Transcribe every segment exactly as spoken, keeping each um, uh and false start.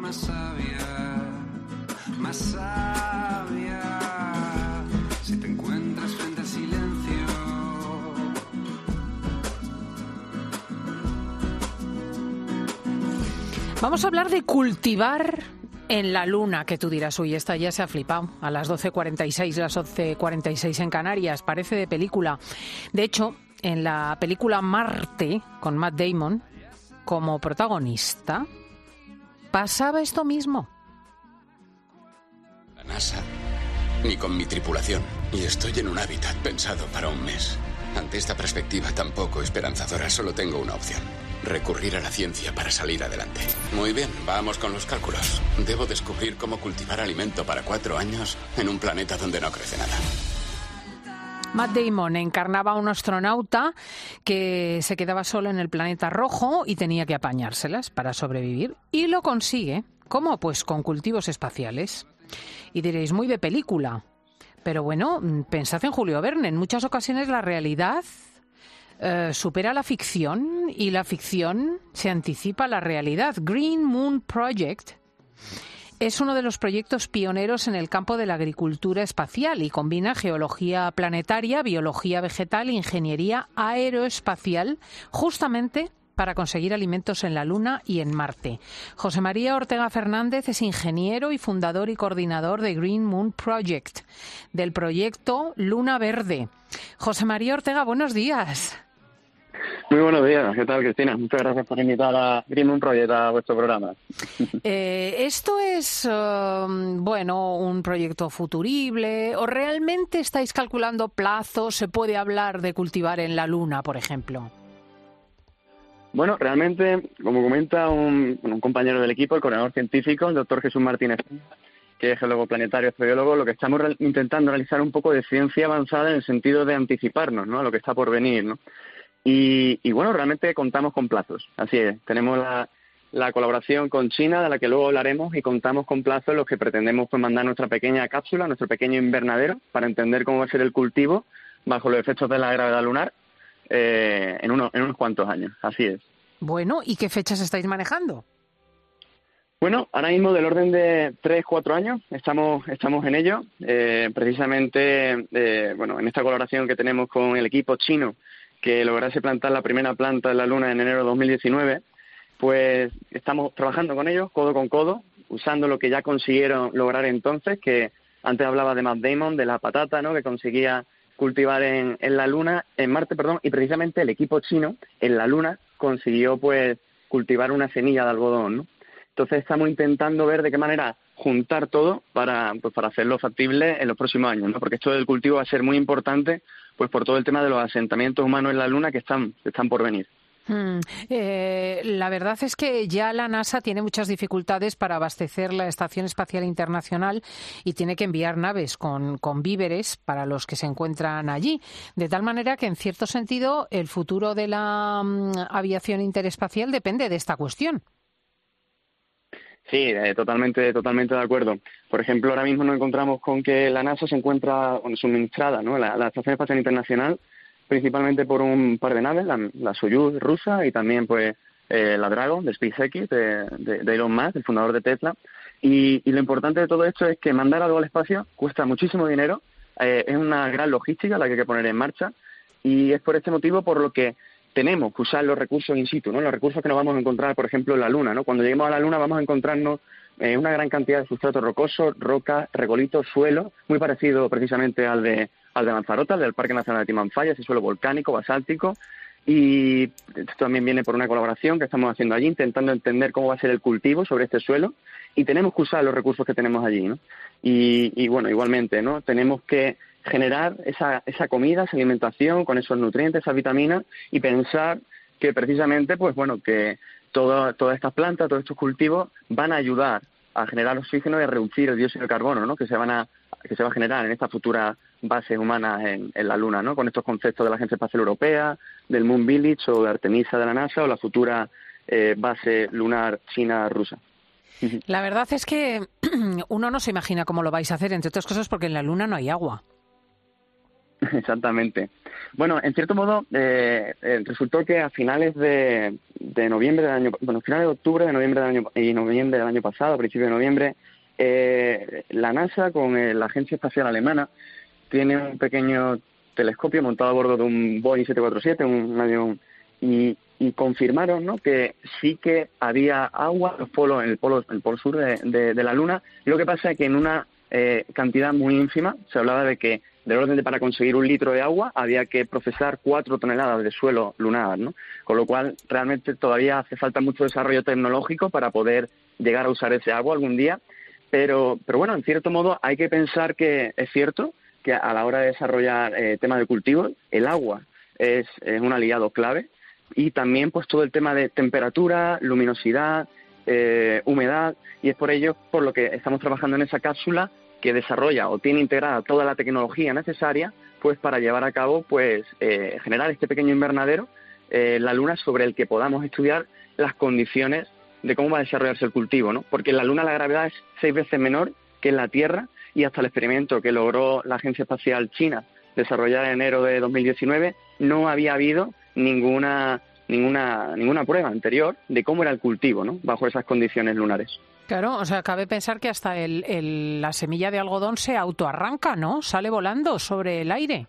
más sabia, más sabia. Si te encuentras frente al silencio. Vamos a hablar de cultivar en la luna, que tú dirás, uy, esta ya se ha flipado, a las doce cuarenta y seis, las once cuarenta y seis en Canarias, parece de película. De hecho, en la película Marte, con Matt Damon como protagonista, pasaba esto mismo. La NASA, ni con mi tripulación, y estoy en un hábitat pensado para un mes. Ante esta perspectiva tan poco esperanzadora, solo tengo una opción: recurrir a la ciencia para salir adelante. Muy bien, vamos con los cálculos. Debo descubrir cómo cultivar alimento para cuatro años en un planeta donde no crece nada. Matt Damon encarnaba a un astronauta que se quedaba solo en el planeta rojo y tenía que apañárselas para sobrevivir. Y lo consigue. ¿Cómo? Pues con cultivos espaciales. Y diréis, muy de película. Pero bueno, pensad en Julio Verne. En muchas ocasiones la realidad eh, supera la ficción y la ficción se anticipa a la realidad. Green Moon Project es uno de los proyectos pioneros en el campo de la agricultura espacial y combina geología planetaria, biología vegetal e ingeniería aeroespacial, justamente para conseguir alimentos en la Luna y en Marte. José María Ortega Fernández es ingeniero y fundador y coordinador de Green Moon Project, del proyecto Luna Verde. José María Ortega, buenos días. Muy buenos días, ¿qué tal, Cristina? Muchas gracias por invitar a Green Moon Project a vuestro programa. Eh, ¿Esto es, uh, bueno, un proyecto futurible o realmente estáis calculando plazos? ¿Se puede hablar de cultivar en la Luna, por ejemplo? Bueno, realmente, como comenta un, un compañero del equipo, el coordinador científico, el doctor Jesús Martínez, que es geólogo planetario, astrobiólogo, lo que estamos re- intentando realizar un poco de ciencia avanzada en el sentido de anticiparnos, ¿no?, a lo que está por venir, ¿no? Y, y bueno, realmente contamos con plazos, así es. Tenemos la, la colaboración con China, de la que luego hablaremos, y contamos con plazos en los que pretendemos pues mandar nuestra pequeña cápsula, nuestro pequeño invernadero, para entender cómo va a ser el cultivo bajo los efectos de la gravedad lunar eh, en, uno, en unos cuantos años, así es. Bueno, ¿y qué fechas estáis manejando? Bueno, ahora mismo del orden de tres, cuatro años estamos estamos en ello. Eh, precisamente, eh, bueno, en esta colaboración que tenemos con el equipo chino, que lograse plantar la primera planta en la Luna en enero de dos mil diecinueve, pues estamos trabajando con ellos, codo con codo, usando lo que ya consiguieron lograr entonces, que antes hablaba de Matt Damon, de la patata, ¿no?, que conseguía cultivar en, en la Luna, en Marte, perdón, y precisamente el equipo chino en la Luna consiguió pues cultivar una semilla de algodón, ¿no? Entonces estamos intentando ver de qué manera juntar todo para pues para hacerlo factible en los próximos años, ¿no? Porque esto del cultivo va a ser muy importante pues por todo el tema de los asentamientos humanos en la Luna que están, que están por venir. Hmm. Eh, la verdad es que ya la NASA tiene muchas dificultades para abastecer la Estación Espacial Internacional y tiene que enviar naves con, con víveres para los que se encuentran allí. De tal manera que, en cierto sentido, el futuro de la um, aviación interespacial depende de esta cuestión. Sí, eh, totalmente, totalmente de acuerdo. Por ejemplo, ahora mismo nos encontramos con que la NASA se encuentra bueno, suministrada, ¿no?, la, la Estación Espacial Internacional, principalmente por un par de naves, la, la Soyuz rusa y también pues eh, la Dragon de SpaceX, de, de, de Elon Musk, el fundador de Tesla. Y, y lo importante de todo esto es que mandar algo al espacio cuesta muchísimo dinero, eh, es una gran logística la que hay que poner en marcha, y es por este motivo por lo que tenemos que usar los recursos in situ, ¿no?, los recursos que nos vamos a encontrar, por ejemplo, en la Luna, ¿no? Cuando lleguemos a la Luna vamos a encontrarnos eh, una gran cantidad de sustrato rocoso, roca, regolitos, suelo, muy parecido precisamente al de al de Lanzarote, al del Parque Nacional de Timanfaya, ese suelo volcánico, basáltico, y esto también viene por una colaboración que estamos haciendo allí, intentando entender cómo va a ser el cultivo sobre este suelo, y tenemos que usar los recursos que tenemos allí, ¿no? Y, y bueno, igualmente, ¿no?, tenemos que generar esa, esa comida, esa alimentación con esos nutrientes, esas vitaminas, y pensar que precisamente, pues bueno, que todo, todas estas plantas, todos estos cultivos van a ayudar a generar oxígeno y a reducir el dióxido de carbono, ¿no?, que se van a que se va a generar en estas futuras bases humanas en, en la Luna, ¿no?, con estos conceptos de la Agencia Espacial Europea, del Moon Village o de Artemisa de la NASA o la futura eh, base lunar china-rusa. La verdad es que uno no se imagina cómo lo vais a hacer, entre otras cosas porque en la Luna no hay agua. Exactamente. Bueno, en cierto modo, eh, eh, resultó que a finales de, de noviembre del año, bueno, finales de octubre de noviembre del año y noviembre del año pasado, a principios de noviembre, eh, la NASA con eh, la Agencia Espacial Alemana tiene un pequeño telescopio montado a bordo de un Boeing siete cuatro siete, un avión, y, y confirmaron, ¿no?, que sí que había agua en los polos, en el polo, en el polo sur de, de, de la Luna. Lo que pasa es que en una eh, cantidad muy ínfima. Se hablaba de que del orden de para conseguir un litro de agua había que procesar cuatro toneladas de suelo lunar, ¿no? Con lo cual realmente todavía hace falta mucho desarrollo tecnológico para poder llegar a usar ese agua algún día. Pero, pero bueno, en cierto modo hay que pensar que es cierto que a la hora de desarrollar eh, temas de cultivo, el agua es, es un aliado clave, y también pues todo el tema de temperatura, luminosidad, eh, humedad, y es por ello por lo que estamos trabajando en esa cápsula que desarrolla o tiene integrada toda la tecnología necesaria pues para llevar a cabo pues eh, generar este pequeño invernadero eh, en la Luna, sobre el que podamos estudiar las condiciones de cómo va a desarrollarse el cultivo, ¿no? Porque en la Luna la gravedad es seis veces menor que en la Tierra, y hasta el experimento que logró la Agencia Espacial China desarrollar en enero de dos mil diecinueve no había habido ninguna ninguna ninguna prueba anterior de cómo era el cultivo, ¿no?, bajo esas condiciones lunares. Claro, o sea, cabe pensar que hasta el, el, la semilla de algodón se autoarranca, ¿no? Sale volando sobre el aire.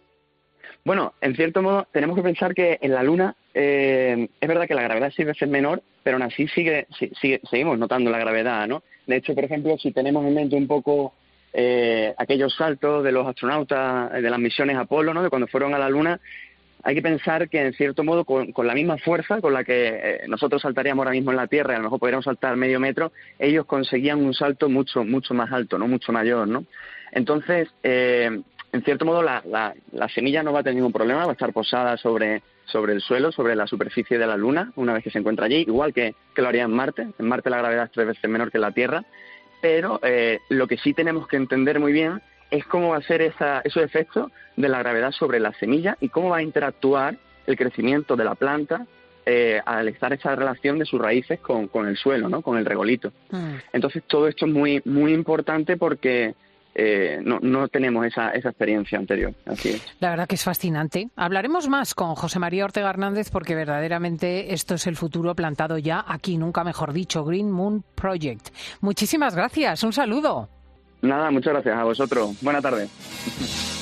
Bueno, en cierto modo tenemos que pensar que en la Luna eh, es verdad que la gravedad es seis veces menor, pero aún así sigue, sigue, seguimos notando la gravedad, ¿no? De hecho, por ejemplo, si tenemos en mente un poco eh, aquellos saltos de los astronautas de las misiones Apolo, ¿no?, de cuando fueron a la Luna, hay que pensar que, en cierto modo, con, con la misma fuerza con la que eh, nosotros saltaríamos ahora mismo en la Tierra, y a lo mejor podríamos saltar medio metro, ellos conseguían un salto mucho mucho más alto, no mucho mayor, ¿no? Entonces, eh, en cierto modo, la, la, la semilla no va a tener ningún problema, va a estar posada sobre, sobre el suelo, sobre la superficie de la Luna, una vez que se encuentra allí, igual que, que lo haría en Marte. En Marte la gravedad es tres veces menor que en la Tierra, pero eh, lo que sí tenemos que entender muy bien es cómo va a ser esa, esos efectos de la gravedad sobre la semilla y cómo va a interactuar el crecimiento de la planta eh, al estar esa relación de sus raíces con, con el suelo, ¿no?, con el regolito. Mm. Entonces todo esto es muy muy importante porque eh, no, no tenemos esa, esa experiencia anterior. Así es. La verdad que es fascinante. Hablaremos más con José María Ortega Hernández, porque verdaderamente esto es el futuro plantado ya aquí, nunca mejor dicho, Green Moon Project. Muchísimas gracias, un saludo. Nada, muchas gracias a vosotros. Buena tarde.